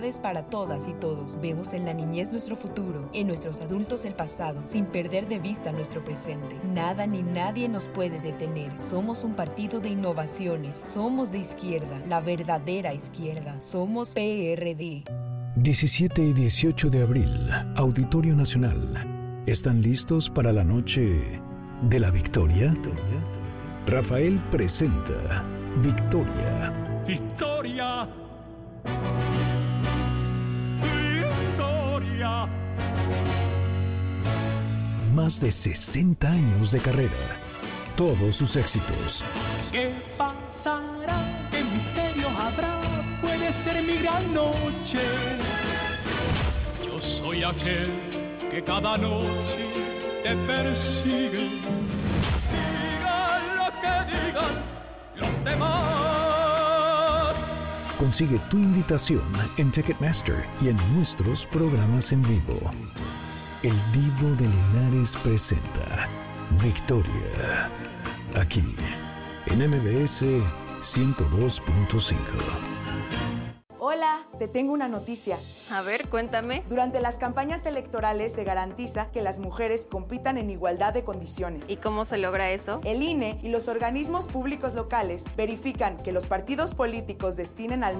Para todas y todos. Vemos en la niñez nuestro futuro, en nuestros adultos el pasado, sin perder de vista nuestro presente. Nada ni nadie nos puede detener. Somos un partido de innovaciones. Somos de izquierda, la verdadera izquierda. Somos PRD. 17 y 18 de abril, Auditorio Nacional. ¿Están listos para la noche de la victoria? Rafael presenta Victoria. ¡Victoria! ¡Victoria! Más de 60 años de carrera. Todos sus éxitos. ¿Qué pasará? ¿Qué misterio habrá? Puede ser mi gran noche. Yo soy aquel que cada noche te persigue. Digan lo que digan los demás. Consigue tu invitación en Ticketmaster y en nuestros programas en vivo. El Divo de Linares presenta Victoria. Aquí, en MBS 102.5. Hola, te tengo una noticia. A ver, cuéntame. Durante las campañas electorales se garantiza que las mujeres compitan en igualdad de condiciones. ¿Y cómo se logra eso? El INE y los organismos públicos locales verifican que los partidos políticos destinen al